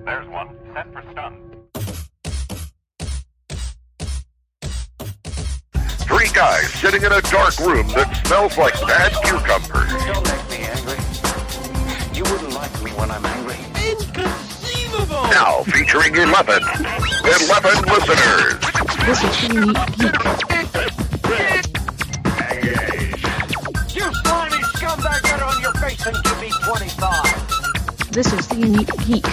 There's one. Set for stun. 3 guys sitting in a dark room that smells like bad cucumbers. Don't make me angry. You wouldn't like me when I'm angry. Inconceivable! Now featuring 11 listeners. This is the Unique Geek. You slimy scumbag, get on your face and give me 25. This is the Unique Geek.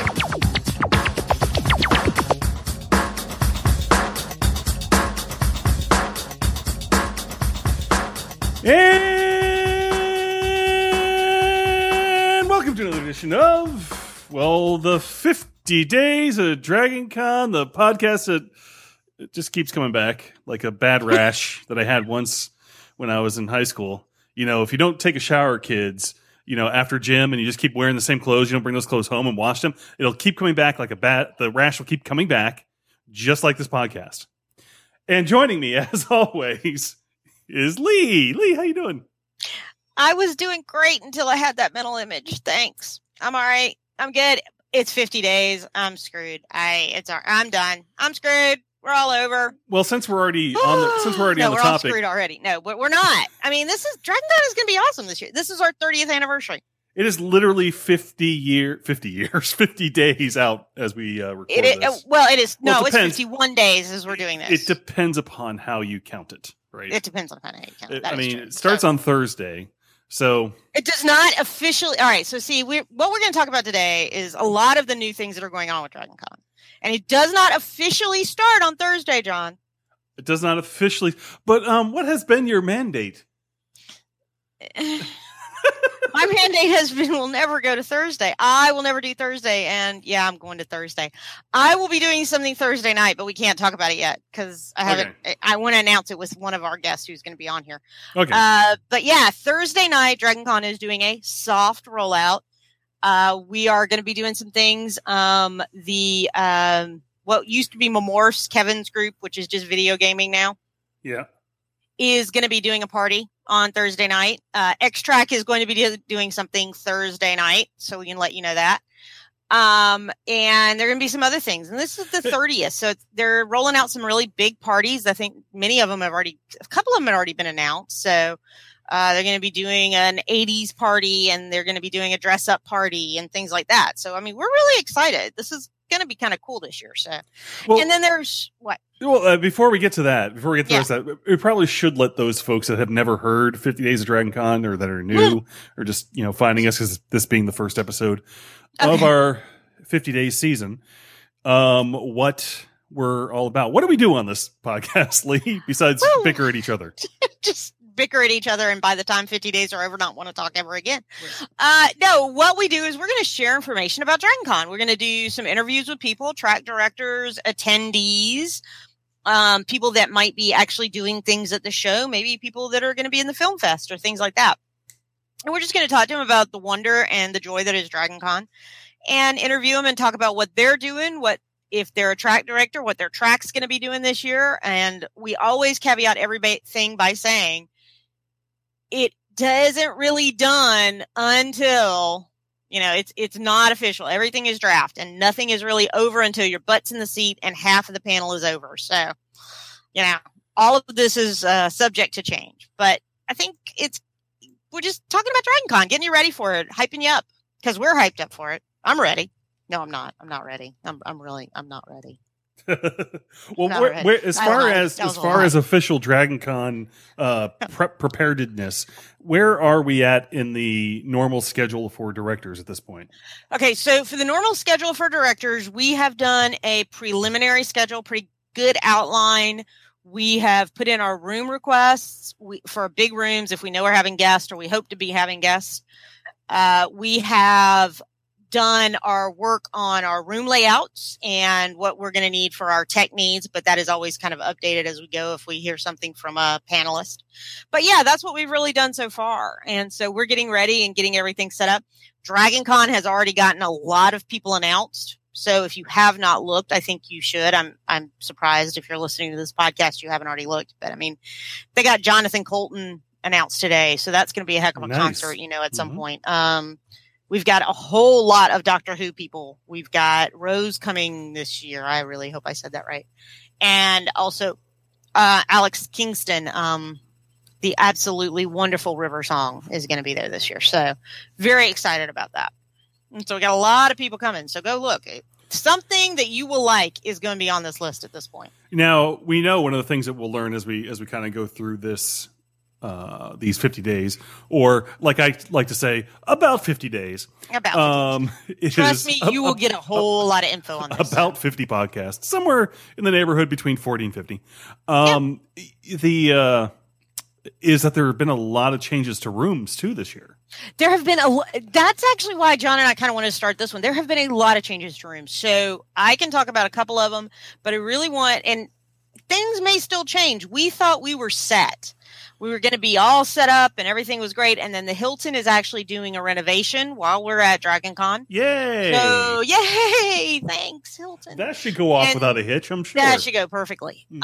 And welcome to another edition of, well, the 50 Days of Dragon Con, the podcast that it just keeps coming back like a bad rash that I had once when I was in high school. You know, if you don't take a shower, kids, you know, after gym and you just keep wearing the same clothes, you don't bring those clothes home and wash them, it'll keep coming back like the rash will keep coming back, just like this podcast. And joining me, as always, is Lee. Lee, how you doing? I was doing great until I had that mental image. Thanks. I'm all right. I'm good. It's 50 days. I'm screwed. I'm done. I'm screwed. We're all over. Well, since we're already on the we're all topic, screwed already. No, but we're not. I mean, Dragon Con is going to be awesome this year. This is our 30th anniversary. it is literally 50 days out as we record this. Well, it is. Well, No, it it's depends. 51 days as we're doing this. It depends upon how you count it, right? It depends on how you count it. That I is mean, true. it starts on Thursday, so It does not officially. All right. So, see, what we're going to talk about today is a lot of the new things that are going on with Dragon Con. And it does not officially start on Thursday, John. it does not officially. But what has been your mandate? My mandate has been we'll never go to Thursday. I will never do Thursday. And yeah, I'm going to Thursday. I will be doing something Thursday night, but we can't talk about it yet because I haven't. I want to announce it with one of our guests who's going to be on here. Okay, But yeah, Thursday night, Dragon Con is doing a soft rollout. We are going to be doing some things. What used to be Memorse, Kevin's group, which is just video gaming now, yeah. is going to be doing a party on Thursday night. X-Track is going to be doing something Thursday night, so we can let you know that. And there are going to be some other things. And this is the 30th, so they're rolling out some really big parties. I think a couple of them have already been announced. So they're going to be doing an 80s party, and they're going to be doing a dress-up party and things like that. So, I mean, we're really excited. This is going to be kind of cool this year. So, Well, and then there's what? Well, before we get to the rest of that, we probably should let those folks that have never heard 50 Days of Dragon Con or that are new or just, you know, finding us because this being the first episode of our 50 Days season, what we're all about. What do we do on this podcast, Lee, besides bicker at each other? Just bicker at each other, and by the time 50 days are over, not want to talk ever again. No, what we do is we're going to share information about Dragon Con. We're going to do some interviews with people, track directors, attendees, people that might be actually doing things at the show, maybe people that are going to be in the film fest or things like that. And we're just going to talk to them about the wonder and the joy that is Dragon Con, and interview them and talk about what they're doing, what if they're a track director, what their track's going to be doing this year. And we always caveat everything by saying it doesn't really done until, you know, it's not official. Everything is draft, and nothing is really over until your butt's in the seat and half of the panel is over. So, you know, all of this is subject to change. But I think we're just talking about Dragon Con, getting you ready for it, hyping you up, because we're hyped up for it. I'm ready. No, I'm not. I'm not ready. I'm not ready. Well, as far as official Dragon Con preparedness, where are we at in the normal schedule for directors at this point? Okay, so for the normal schedule for directors, we have done a preliminary schedule, pretty good outline. We have put in our room requests for big rooms if we know we're having guests or we hope to be having guests. We have done our work on our room layouts and what we're going to need for our tech needs, but that is always kind of updated as we go if we hear something from a panelist. But yeah, that's what we've really done so far. And so we're getting ready and getting everything set up. Dragon Con has already gotten a lot of people announced. So if you have not looked, I think you should. I'm surprised if you're listening to this podcast, you haven't already looked, but I mean, they got Jonathan Colton announced today. So that's going to be a heck of a concert, you know, at some point. We've got a whole lot of Doctor Who people. We've got Rose coming this year. I really hope I said that right. And also Alex Kingston, the absolutely wonderful River Song, is going to be there this year. So very excited about that. And so we got a lot of people coming. So go look. Something that you will like is going to be on this list at this point. Now, we know one of the things that we'll learn as we kind of go through this, these 50 days, or like I like to say, about 50 days. About 50 days. Trust me, you will get a whole lot of info on this. About 50 podcasts, somewhere in the neighborhood between 40 and 50. Is that there have been a lot of changes to rooms too this year. There have been that's actually why John and I kind of wanted to start this one. There have been a lot of changes to rooms. So I can talk about a couple of them, but I really want, and things may still change. We thought we were set. We were going to be all set up and everything was great. And then the Hilton is actually doing a renovation while we're at Dragon Con. Yay. So yay. Thanks, Hilton. That should go off without a hitch, I'm sure. That should go perfectly. So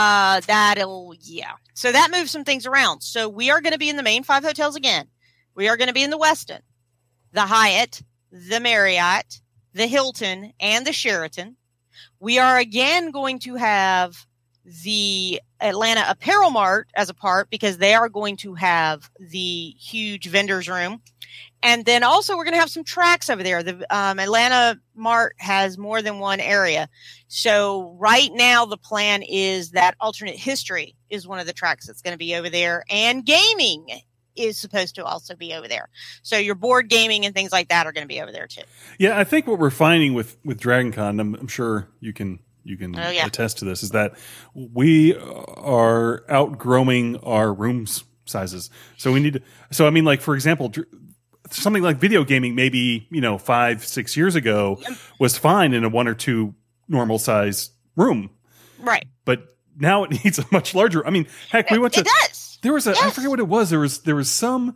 that moves some things around. So we are going to be in the main 5 hotels again. We are going to be in the Westin, the Hyatt, the Marriott, the Hilton, and the Sheraton. We are again going to have the Atlanta Apparel Mart as a part because they are going to have the huge vendors room. And then also we're going to have some tracks over there. The Atlanta Mart has more than one area. So right now the plan is that alternate history is one of the tracks that's going to be over there, and gaming is supposed to also be over there. So your board gaming and things like that are going to be over there too. Yeah, I think what we're finding with Dragon Con, I'm sure you can attest to this, is that we are outgrowing our rooms sizes. So we need to, so I mean, like, for example, something like video gaming, maybe, 5-6 years ago was fine in a 1 or 2 normal size room. Right. But now it needs a much larger, I mean, heck, we went to, it does. There was I forget what it was. There was some,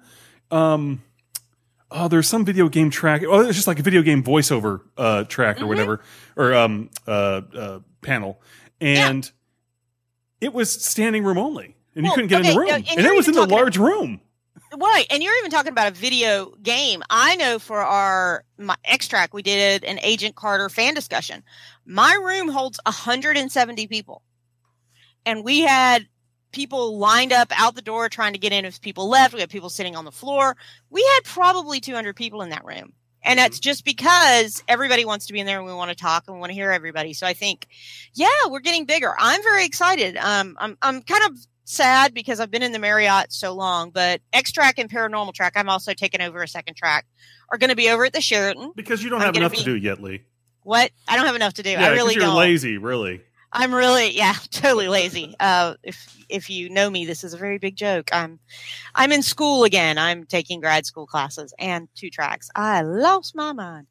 there's some video game track. Oh, it was just like a video game voiceover track or whatever, or panel, and it was standing room only, and you couldn't get in the room, and it was in the large room. Right, and you're even talking about a video game. I know for my X-Track, we did an Agent Carter fan discussion. My room holds 170 people, and we had people lined up out the door trying to get in. If people left, we had people sitting on the floor. We had probably 200 people in that room. And that's just because everybody wants to be in there and we want to talk and we want to hear everybody. So I think, we're getting bigger. I'm very excited. I'm kind of sad because I've been in the Marriott so long, but X-Track and Paranormal Track, I'm also taking over a second track, are going to be over at the Sheraton. Because you don't have enough to do yet, Lee. What? I don't have enough to do. Yeah, I really you're don't. Lazy, really. I'm really, totally lazy. If you know me, this is a very big joke. I'm in school again. I'm taking grad school classes and 2 tracks. I lost my mind.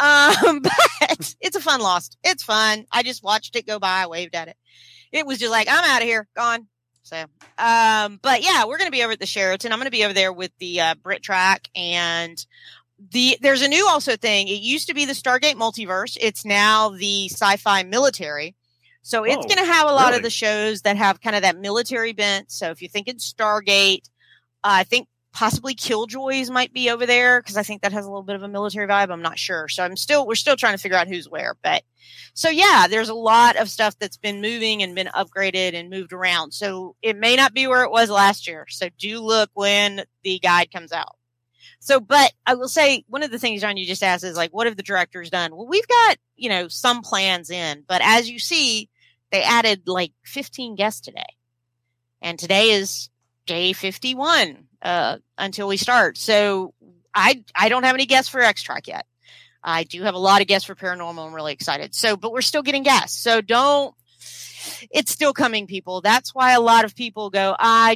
But it's a fun lost. It's fun. I just watched it go by, waved at it. It was just like, I'm out of here, gone. So, but yeah, we're going to be over at the Sheraton. I'm going to be over there with the Brit track, and there's a new also thing. It used to be the Stargate Multiverse. It's now the Sci-Fi Military. So it's going to have a lot of the shows that have kind of that military bent. So if you're thinking Stargate, I think possibly Killjoys might be over there because I think that has a little bit of a military vibe. I'm not sure. So we're still trying to figure out who's where. But so there's a lot of stuff that's been moving and been upgraded and moved around. So it may not be where it was last year. So do look when the guide comes out. So, but I will say one of the things, John, you just asked is like, what have the directors done? Well, we've got, some plans in, but as you see, they added like 15 guests today. And today is day 51 until we start. So I don't have any guests for X-Track yet. I do have a lot of guests for Paranormal. I'm really excited. So, but we're still getting guests. So it's still coming, people. That's why a lot of people go, I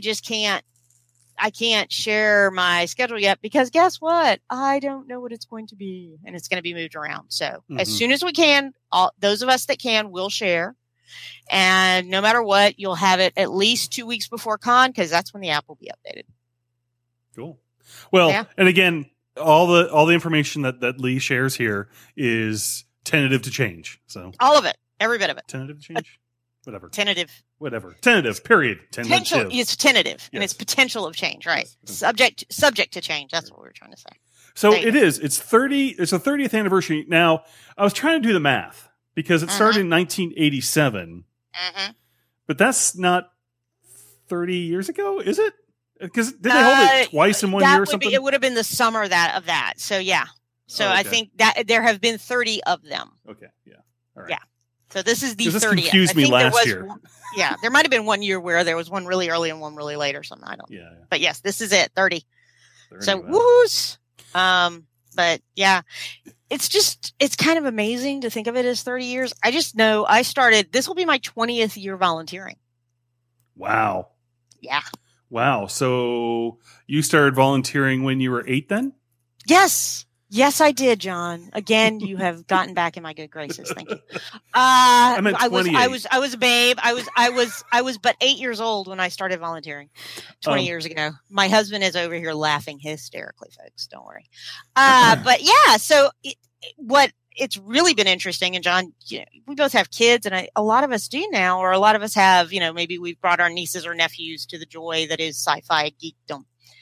can't share my schedule yet because guess what? I don't know what it's going to be, and it's going to be moved around. So as soon as we can, those of us that can will share. And no matter what, you'll have it at least 2 weeks before con because that's when the app will be updated. Cool. Well, and again, all the information that Lee shares here is tentative to change. So all of it, every bit of it. Tentative to change? Whatever. Tentative. Period. Potential. It's tentative, and it's potential of change, right? Yes. Subject to change. That's what we were trying to say. So There you it is. It's 30. It's the 30th anniversary. Now, I was trying to do the math because it started in 1987, but that's not 30 years ago, is it? Because did they hold it twice in 1 year or something? It would have been the summer of that. So yeah. So I think that there have been 30 of them. Okay. Yeah. All right. Yeah. So this is the 30th. This confused me last year. Yeah, there might have been 1 year where there was one really early and one really late or something. I don't. Yeah. But yes, this is it. 30. So wow. woohoos. But yeah, it's kind of amazing to think of it as 30 years. I just know this will be my 20th year volunteering. Wow. Yeah. Wow. So you started volunteering when you were 8 then? Yes. Yes, I did, John. Again, you have gotten back in my good graces. Thank you. I meant 28. I was a babe. I was but 8 years old when I started volunteering 20 years ago. My husband is over here laughing hysterically, folks. Don't worry. But yeah, so it's really been interesting. And John, we both have kids, and a lot of us do now, or a lot of us have, maybe we've brought our nieces or nephews to the joy that is sci-fi geekdom.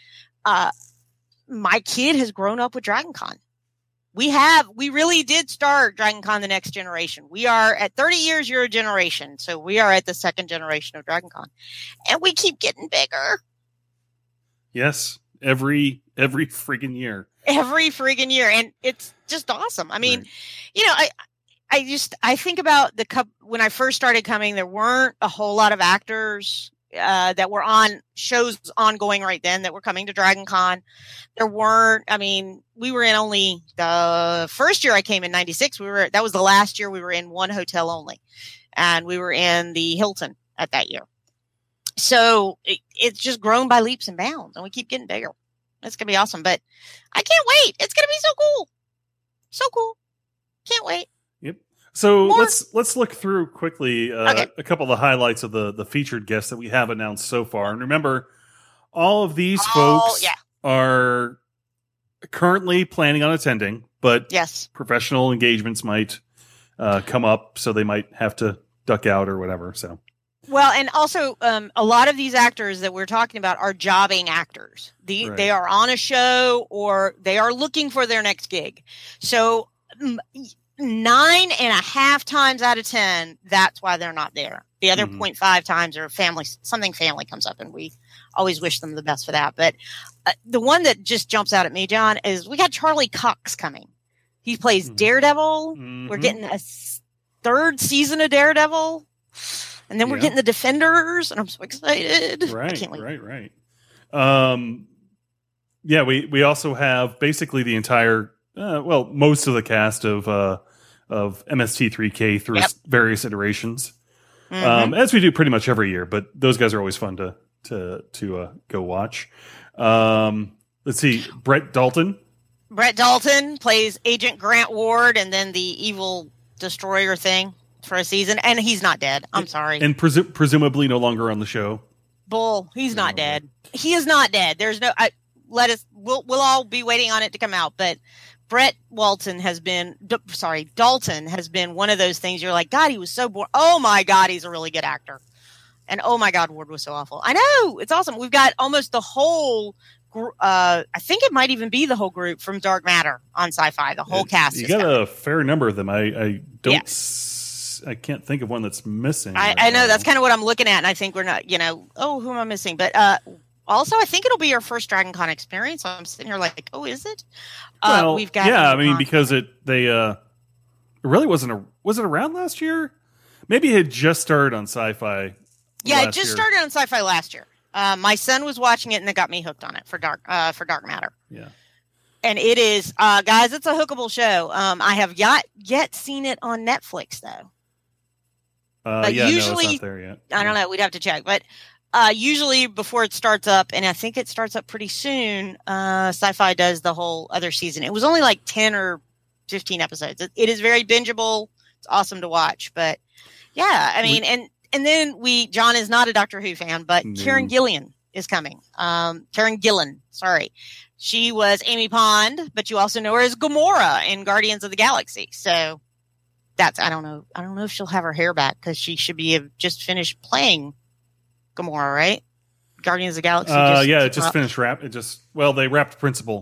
My kid has grown up with Dragon Con. We really did start Dragon Con the next generation. We are at 30 years, you're a generation. So we are at the second generation of Dragon Con, and we keep getting bigger. Yes. Every freaking year. Every friggin' year. And it's just awesome. I mean, I think about when I first started coming, there weren't a whole lot of actors that were on shows ongoing right then that were coming to Dragon Con. There weren't, we were in only the first year I came in 96. That was the last year we were in one hotel only. And we were in the Hilton at that year. So it's just grown by leaps and bounds, and we keep getting bigger. It's going to be awesome, but I can't wait. It's going to be so cool. So cool. Can't wait. Yep. So let's look through quickly Okay. a couple of the highlights of the featured guests that we have announced so far. And remember, all of these folks are currently planning on attending, but yes, professional engagements might come up, so they might have to duck out or whatever. So. Well, and also a lot of these actors that we're talking about are jobbing actors. They are on a show or they are looking for their next gig. So 9.5 times out of 10, that's why they're not there. The other 0.5 times are something family comes up, and we always wish them the best for that. But the one that just jumps out at me, John, is we got Charlie Cox coming. He plays Daredevil. We're getting a third season of Daredevil. And then we're getting the Defenders, and I'm so excited. Right, I can't wait. right. We also have basically the entire, most of the cast of MST3K through various iterations, as we do pretty much every year. But those guys are always fun to go watch. Let's see, Brett Dalton. Brett Dalton plays Agent Grant Ward, and then the evil destroyer thing. For a season, and he's not dead. I'm sorry. And presumably no longer on the show. Bull. He's not dead. He is not dead. There's no. We'll all be waiting on it to come out. But Dalton has been one of those things. You're like, God, he was so bored. Oh my God, he's a really good actor. And oh my God, Ward was so awful. I know, it's awesome. We've got almost the whole. I think it might even be the whole group from Dark Matter on Sci-Fi. The whole cast. You got a fair number of them. I don't. Yeah. I can't think of one that's missing. I know that's kind of what I'm looking at, and I think we're not, who am I missing? But also, I think it'll be our first Dragon Con experience. So I'm sitting here like, oh, is it? We've got because it really wasn't was it around last year? Maybe it had just started on Sci-Fi. Yeah, it just started on Sci-Fi last year. My son was watching it, and it got me hooked on it for Dark Matter. Yeah. And it is, guys, it's a hookable show. I have yet seen it on Netflix though. But usually, no, it's not there yet. I don't know. We'd have to check. But usually before it starts up, and I think it starts up pretty soon, Sci-Fi does the whole other season. It was only like 10 or 15 episodes. It is very bingeable. It's awesome to watch. But yeah, I mean, and then John is not a Doctor Who fan, but Karen Gillan is coming. Karen Gillan, sorry. She was Amy Pond, but you also know her as Gamora in Guardians of the Galaxy. So I don't know if she'll have her hair back because she should be just finished playing Gamora, right? Guardians of the Galaxy. It just finished they wrapped Principal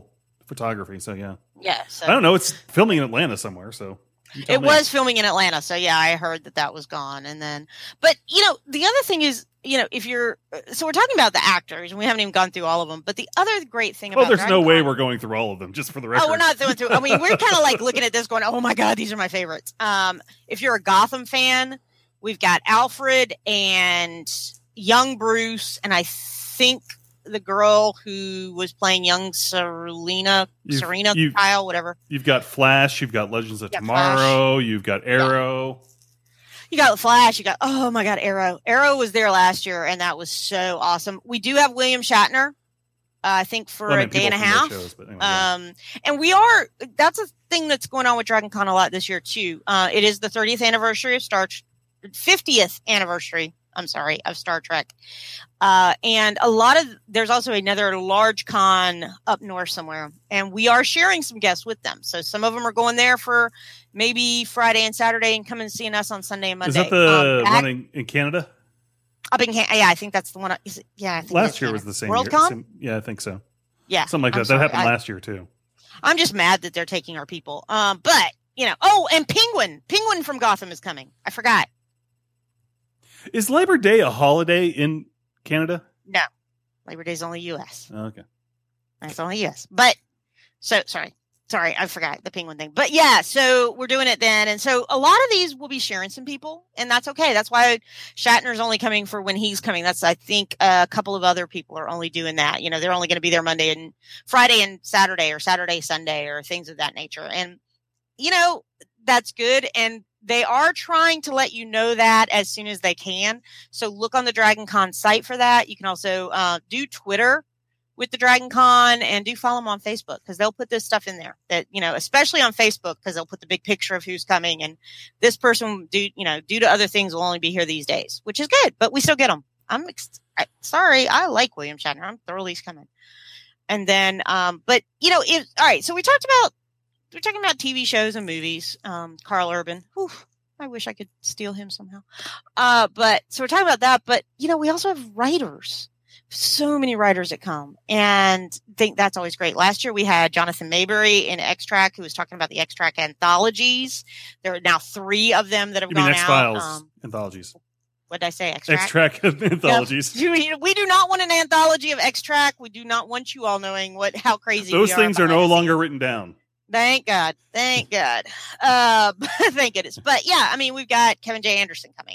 photography. So yeah, Yeah. So I don't know. It's filming in Atlanta somewhere. So you tell it me. was filming in Atlanta. So yeah, I heard that was gone. And then, but the other thing is, if you're, so we're talking about the actors and we haven't even gone through all of them, but the other great thing about there's no Dragon way Con- we're going through all of them, just for the record. Oh, we're not going through. I mean, we're kind of like looking at this going, oh my God, these are my favorites. If you're a Gotham fan, we've got Alfred and young Bruce. And I think the girl who was playing young Serena Kyle, whatever. You've got Flash. You've got Legends of got Tomorrow. You've got Arrow. You got Flash. You got, oh my God, Arrow. Arrow was there last year, and that was so awesome. We do have William Shatner, I think, for a day and a half. Shows, but anyway, and that's a thing that's going on with Dragon Con a lot this year, too. It is the 30th anniversary of 50th anniversary, of Star Trek. And there's also another large con up north somewhere, and we are sharing some guests with them. So some of them are going there for maybe Friday and Saturday and coming and seeing us on Sunday and Monday. Is that the one in Canada? Yeah, I think that's the one. I think last year was the same Worldcon? Yeah, I think so. Yeah. Something like that. That happened last year too. I'm just mad that they're taking our people. But and Penguin from Gotham is coming. I forgot. Is Labor Day a holiday in Canada? No. Labor Day's only US. Okay. It's only US. But sorry, I forgot the Penguin thing. But yeah, so we're doing it then. And so a lot of these will be sharing some people, and that's okay. That's why Shatner's only coming for when he's coming. That's, I think, a couple of other people are only doing that. They're only going to be there Monday and Friday and Saturday, or Saturday, Sunday, or things of that nature. And, that's good. And they are trying to let you know that as soon as they can. So look on the Dragon Con site for that. You can also do Twitter with the Dragon Con, and do follow them on Facebook, because they'll put this stuff in there that, especially on Facebook, because they'll put the big picture of who's coming, and this person due to other things will only be here these days, which is good, but we still get them. Sorry. I like William Shatner. I'm thoroughly coming. And then, all right. So we're talking about TV shows and movies. Carl Urban. Whew, I wish I could steal him somehow. So we're talking about that, but we also have writers. So many writers that come, and think that's always great. Last year we had Jonathan Maybury in X-Track, who was talking about the X-Track anthologies. There are now 3 of them that have gone X-Files out. anthologies. What did I say? X-Track? X-Track anthologies. Yep. We do not want an anthology of X-Track. We do not want you all knowing how crazy those things are no longer written down. Thank God. Thank goodness. But yeah, I mean, we've got Kevin J. Anderson coming.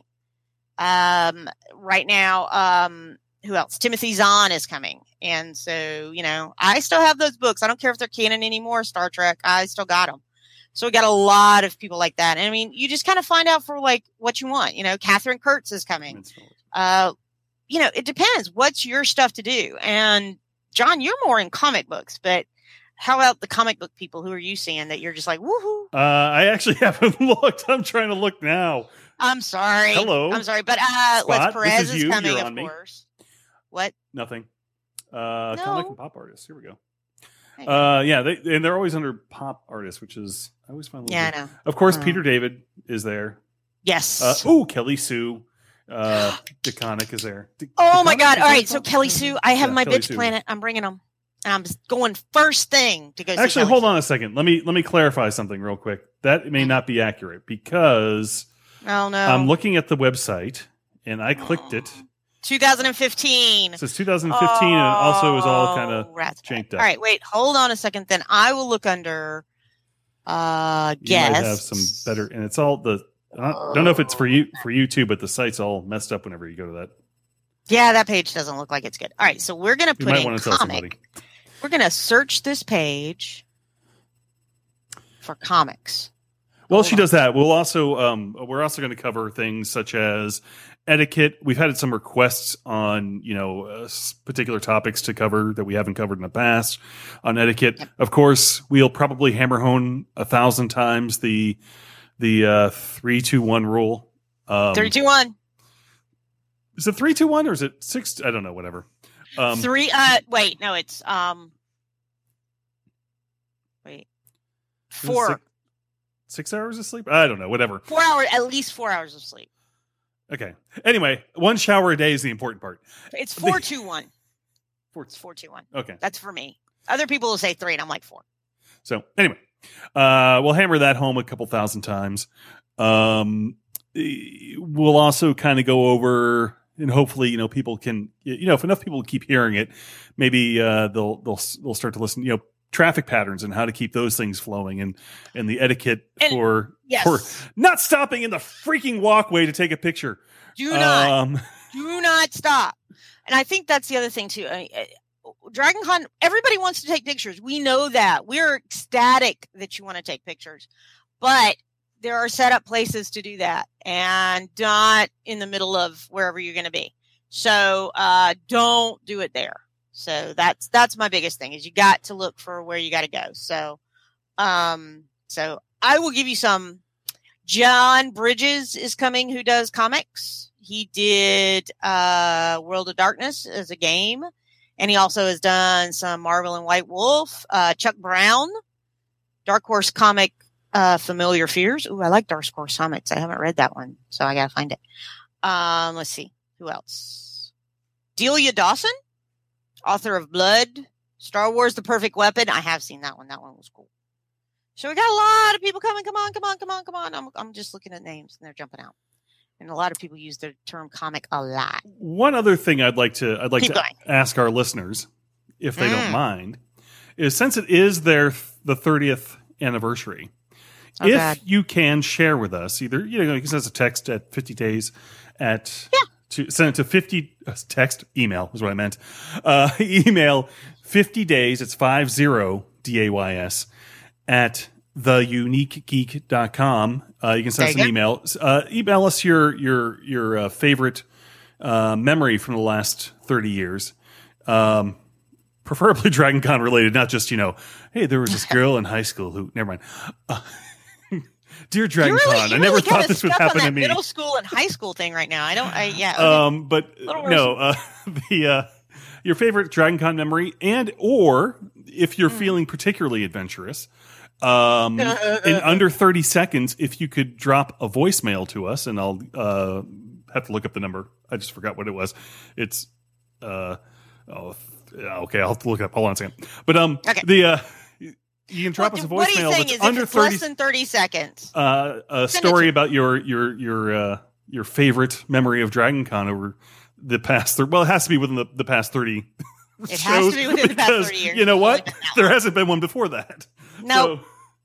Right now, who else? Timothy Zahn is coming. And so, I still have those books. I don't care if they're canon anymore, Star Trek. I still got them. So we got a lot of people like that. And I mean, you just kind of find out for what you want. Catherine Kurtz is coming. It depends. What's your stuff to do? And John, you're more in comic books, but how about the comic book people? Who are you seeing that you're just like, woohoo? I actually haven't looked. I'm trying to look now. I'm sorry. Hello. I'm sorry. But Spot, Les Perez is is coming, You're of on me. course. What? Nothing. No. Comic and pop artists. Here we go. They're always under pop artists, which is I always find. I know. Of course, Peter David is there. Yes. Kelly Sue. DeConnick is there. Oh my God! All right, so Kelly Sue, I have my Kelly bitch Sue. planet. I'm bringing them, and I'm going first thing to go. See Actually, Kelly hold Sue. on a second. Let me clarify something real quick. That may not be accurate because Oh no! I'm looking at the website and I clicked it. 2015. It says 2015, and it also is all kind of janked up. All right, wait, hold on a second. Then I will look under You might guests. have some better, and it's all the. I don't know if it's for you too, but the site's all messed up whenever you go to that. Yeah, that page doesn't look like it's good. All right, so we're gonna You put might in want to tell somebody. comic. We're gonna search this page for comics. Well, she does that. We're also going to cover things such as etiquette. We've had some requests on particular topics to cover that we haven't covered in the past on etiquette. Yep. Of course, we'll probably hammer home 1,000 times the 3-2-1 rule. 3-2-1. Is it 3-2-1 or is it 6? I don't know. Whatever. Wait, no, it's wait. 4 6 hours of sleep? I don't know. Whatever. 4 hours, at least 4 hours of sleep. Okay. Anyway, 1 shower a day is the important part. It's 4-2-1. It's 4-2-1. Okay. That's for me. Other people will say 3, and I'm like 4. So anyway, we'll hammer that home a couple thousand times. We'll also kind of go over, and hopefully, people can, if enough people keep hearing it, maybe they'll start to listen. Traffic patterns and how to keep those things flowing, and the etiquette for not stopping in the freaking walkway to take a picture. Do not stop. And I think that's the other thing too. Dragon Con, everybody wants to take pictures. We know that. We're ecstatic that you want to take pictures, but there are set up places to do that, and not in the middle of wherever you're going to be. So don't do it there. So that's my biggest thing, is you got to look for where you got to go. So, so I will give you some. John Bridges is coming, who does comics. He did World of Darkness as a game, and he also has done some Marvel and White Wolf. Chuck Brown, Dark Horse comic, Familiar Fears. Ooh, I like Dark Horse comics. I haven't read that one, so I gotta find it. Let's see who else. Delia Dawson, author of Blood, Star Wars: The Perfect Weapon. I have seen that one. That one was cool. So we got a lot of people coming. Come on. I'm just looking at names, and they're jumping out. And a lot of people use the term comic a lot. One other thing I'd like to ask our listeners, if they don't mind, is since it is the 30th anniversary, you can share with us either, you can send us a text at 50 days send it to 50 email is what I meant. Email 50 days. It's 50 DAYS at theuniquegeek.com. You can send us an email. Email us your favorite memory from the last 30 years. Preferably Dragon Con related, not just, hey, there was this girl in high school who, never mind. Dear Dragon Con, I never thought this would happen to me. Middle school and high school thing right now. Your favorite Dragon Con memory, and or if you're feeling particularly adventurous, in under 30 seconds, if you could drop a voicemail to us, and I'll have to look up the number. I just forgot what it was. It's okay. I'll have to look it up. Hold on a second. But you can drop us a voicemail that's under 30, less than 30 seconds. A story about your favorite memory of Dragon Con over the past. It has to be within the past 30. It has to be within the past 30 years. You know what? There hasn't been one before that. Nope.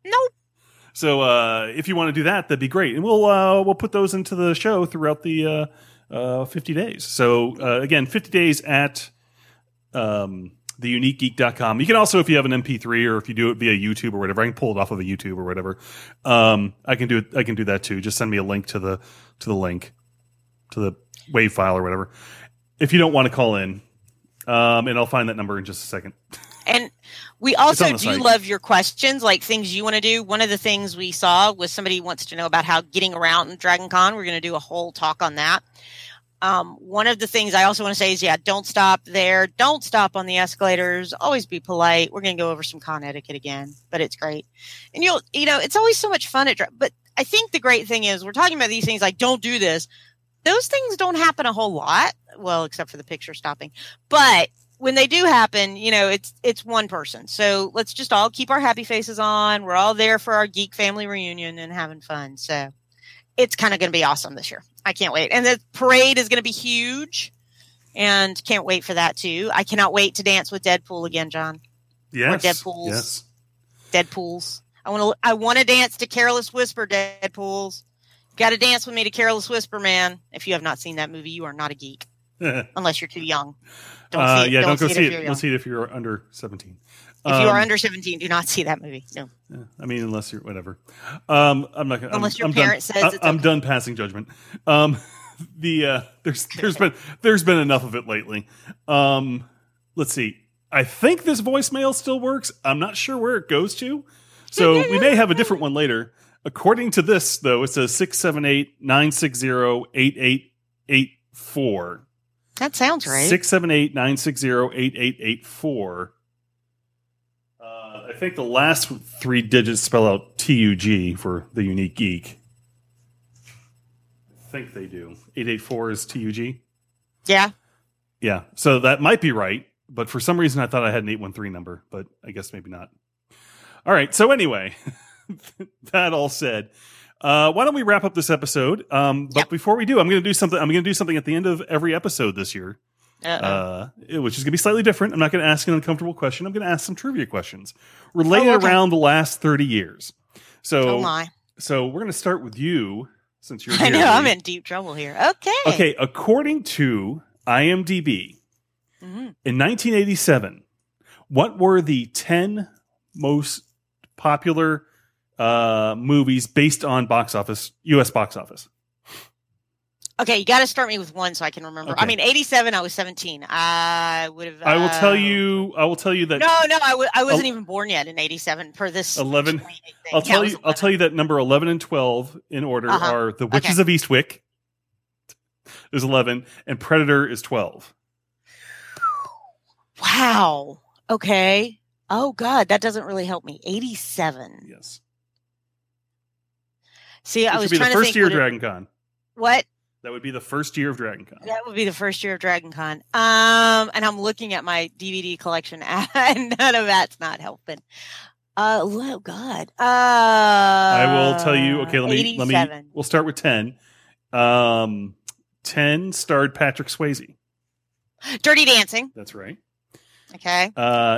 So if you want to do that, that'd be great, and we'll put those into the show throughout the 50 days. So again, 50 days at theuniquegeek.com. You can also, if you have an MP3 or if you do it via YouTube or whatever, I can pull it off of a YouTube or whatever. I can do that too. Just send me a link to the link to the WAV file or whatever. If you don't want to call in, and I'll find that number in just a second. And we also do love your questions, like things you want to do. One of the things we saw was somebody wants to know about how getting around in Dragon Con. We're going to do a whole talk on that. One of the things I also want to say is, don't stop there. Don't stop on the escalators. Always be polite. We're going to go over some con etiquette again, but it's great. And it's always so much fun but I think the great thing is we're talking about these things like, don't do this. Those things don't happen a whole lot. Well, except for the picture stopping, but when they do happen, it's one person. So let's just all keep our happy faces on. We're all there for our geek family reunion and having fun. So it's kind of going to be awesome this year. I can't wait. And the parade is going to be huge, and can't wait for that too. I cannot wait to dance with Deadpool again, John. Yes. Or Deadpools. Yes. Deadpools. I want to dance to Careless Whisper, Deadpools. Got to dance with me to Careless Whisper, man. If you have not seen that movie, you are not a geek. Unless you're too young. Don't see it. Don't go see it. Don't see it if you're under 17. If you are under 17, do not see that movie. No. I mean, unless you're whatever. I'm not gonna. Unless your parent says it's I'm okay. done passing judgment. There's been enough of it lately. Let's see. I think this voicemail still works. I'm not sure where it goes to, so we may have a different one later. According to this, though, it says 678-960-8884. That sounds right. 678-960-8884. I think the last 3 digits spell out TUG for the Unique Geek. I think they do. 884 is TUG. Yeah. Yeah. So that might be right, but for some reason I thought I had an 813 number, but I guess maybe not. All right. So anyway, that all said, why don't we wrap up this episode? But before we do, I'm going to do something. I'm going to do something at the end of every episode this year, which is going to be slightly different. I'm not going to ask an uncomfortable question. I'm going to ask some trivia questions related around the last 30 years. So, so we're going to start with you since you're here. I know I'm in deep trouble here. Okay. According to IMDb, in 1987, what were the 10 most popular movies based on U.S. box office? Okay, you got to start me with one so I can remember. Okay. I mean, 87, I was 17. I would have. I will tell you that. No, I wasn't even born yet in 87 for this. 11. I'll tell you that number 11 and 12 in order are The Witches of Eastwick. Is 11, and Predator is 12. Wow. Okay. Oh God, that doesn't really help me. 87. Yes. See, I was trying to think. That would be the first year of Dragon Con. What? That would be the first year of Dragon Con. That would be the first year of Dragon Con. And I'm looking at my DVD collection, and none of that's not helping. Oh God. I will tell you. Okay, let me. We'll start with 10. 10 starred Patrick Swayze. Dirty Dancing. That's right. Okay.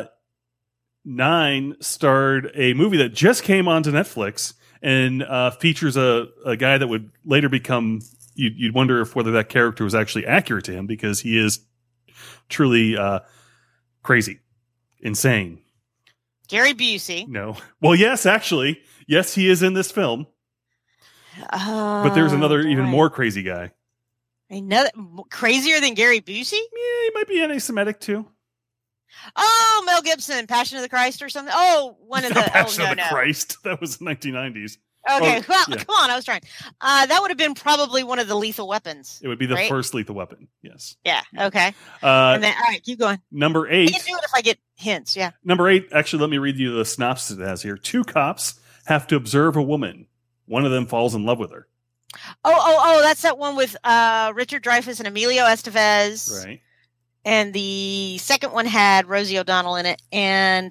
9 starred a movie that just came onto Netflix and features a guy that would later become. You'd wonder whether that character was actually accurate to him because he is truly crazy, insane. Gary Busey. No. Well, yes, actually. Yes, he is in this film. But there's another even more crazy guy. Another crazier than Gary Busey? Yeah, he might be anti-Semitic too. Oh, Mel Gibson, Passion of the Christ or something. Oh, one of the Passion of the Christ. That was the 1990s. Okay, come on, I was trying. That would have been probably one of the Lethal Weapons. It would be the first Lethal Weapon. Yes. Yeah. Okay. And then, all right, keep going. Number 8. I can do it if I get hints. Yeah. Number 8. Actually, let me read you the synopsis it has here. 2 cops have to observe a woman. One of them falls in love with her. Oh! That's that one with Richard Dreyfuss and Emilio Estevez. Right. And the second one had Rosie O'Donnell in it. And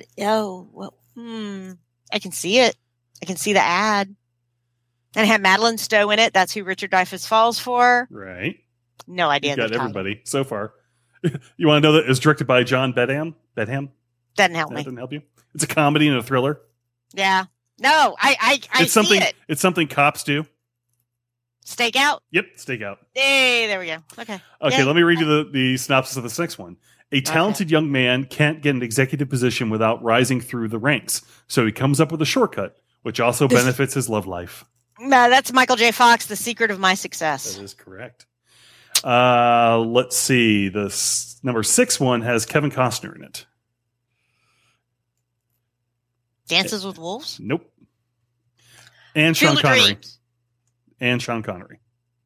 I can see it. I can see the ad. And it had Madeline Stowe in it. That's who Richard Dreyfuss falls for. Right. No idea. You got everybody so far. You want to know that it was directed by John Bedham? Doesn't help me. Doesn't help you? It's a comedy and a thriller. Yeah. No, I see it. It's something cops do. Stakeout? Yep, Stakeout. Hey, there we go. Okay. Okay, let me read you the synopsis of the next one. A talented young man can't get an executive position without rising through the ranks, so he comes up with a shortcut, which also benefits his love life. No, that's Michael J. Fox, The Secret of My Success. That is correct. Let's see. The number 6 one has Kevin Costner in it. Dances with Wolves? Nope. And Sean Field of Connery. Dreams. And Sean Connery.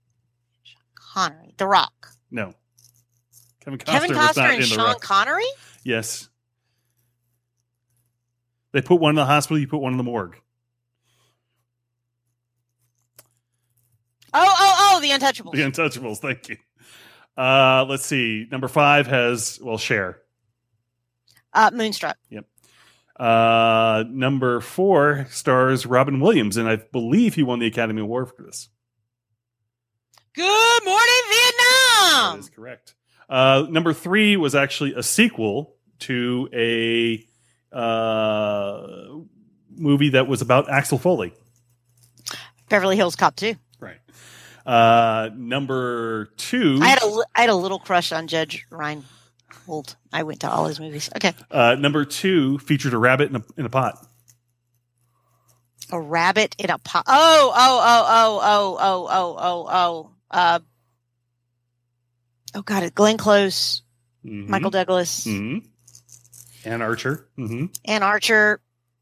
The Rock. No. Kevin Kevin Costner was not Costner in and The Sean Rock. Connery? Yes. They put one in the hospital, you put one in the morgue. Oh, The Untouchables. The Untouchables, thank you. Let's see. Number 5 has, Cher. Moonstruck. Yep. Number 4 stars Robin Williams, and I believe he won the Academy Award for this. Good Morning Vietnam! That is correct. Number 3 was actually a sequel to a movie that was about Axel Foley. Beverly Hills Cop 2. Right. Number 2. I had a little crush on Judge Reinhold. I went to all his movies. Okay. Number 2 featured a rabbit in a pot. A rabbit in a pot. Oh God! Glenn Close, Michael Douglas, Ann Archer, Ann Archer.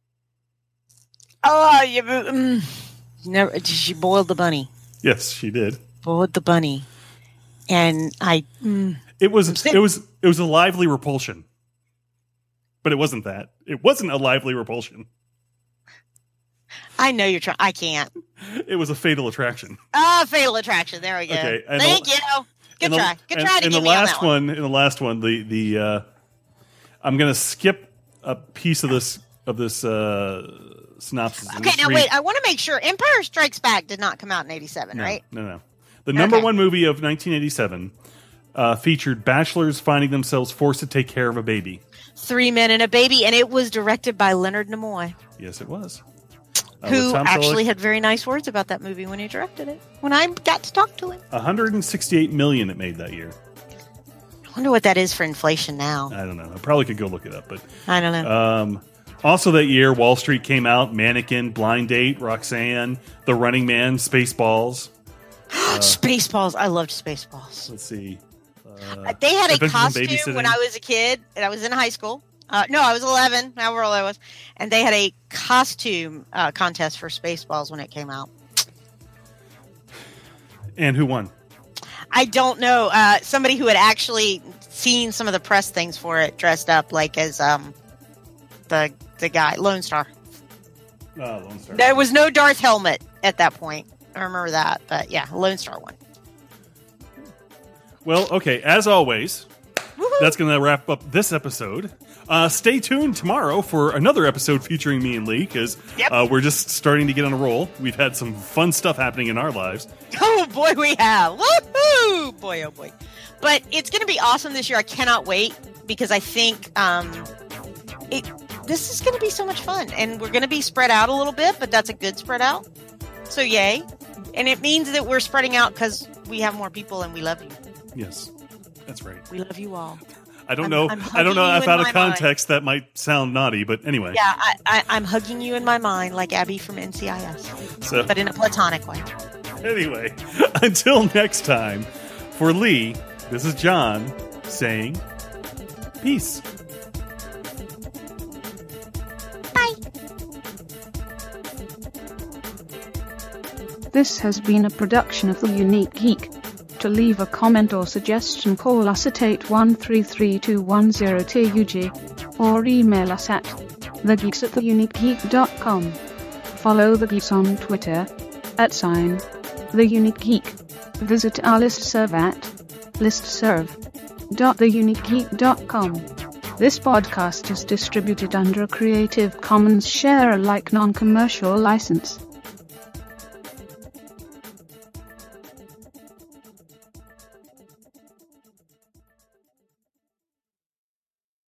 Oh, never. She boiled the bunny. Yes, she did. Boiled the bunny, and It was a lively repulsion, but it wasn't that. It wasn't a lively repulsion. I know you're trying. I can't. It was a fatal attraction. Fatal Attraction. There we go. Okay, Thank you. Good try. Good try to in get the me on last that one. In the last one, the I'm going to skip a piece of this synopsis. Okay, now wait. I want to make sure Empire Strikes Back did not come out in 87, right? No. The number one movie of 1987 featured bachelors finding themselves forced to take care of a baby. 3 Men and a Baby, and it was directed by Leonard Nimoy. Yes, it was. Who actually had very nice words about that movie when he directed it, when I got to talk to him. $168 million it made that year. I wonder what that is for inflation now. I don't know. I probably could go look it up, but I don't know. Also that year, Wall Street came out, Mannequin, Blind Date, Roxanne, The Running Man, Spaceballs. Spaceballs. I loved Spaceballs. Let's see. They had a Adventures in costume Babysitting. when I was a kid, and I was in high school. No, I was 11, however old I was. And they had a costume contest for Spaceballs when it came out. And who won? I don't know. Somebody who had actually seen some of the press things for it dressed up like as the guy, Lone Star. Oh, Lone Star. There was no Darth helmet at that point. I remember that. But yeah, Lone Star won. Well, okay, as always, Woohoo! that's going to wrap up this episode. Stay tuned tomorrow for another episode featuring me and Lee, because we're just starting to get on a roll. We've had some fun stuff happening in our lives. Oh, boy, we have. Woohoo! Boy, oh, boy. But it's going to be awesome this year. I cannot wait, because I think this is going to be so much fun. And we're going to be spread out a little bit, but that's a good spread out. So, yay. And it means that we're spreading out because we have more people and we love you. Yes, that's right. We love you all. I don't know I'm if out of hugging you in my context that might sound naughty, but anyway. Yeah, I'm hugging you in my mind like Abby from NCIS, So, but in a platonic way. anyway, until next time, for Lee, this is John saying peace. This has been a production of The Unique Geek. To leave a comment or suggestion, call us at 81332102UG or email us at thegeeks@theuniquegeek.com. Follow The Geeks on Twitter @TheUniqueGeek. Visit our listserv at listserv.theuniquegeek.com. This podcast is distributed under a Creative Commons Share-alike non-commercial license.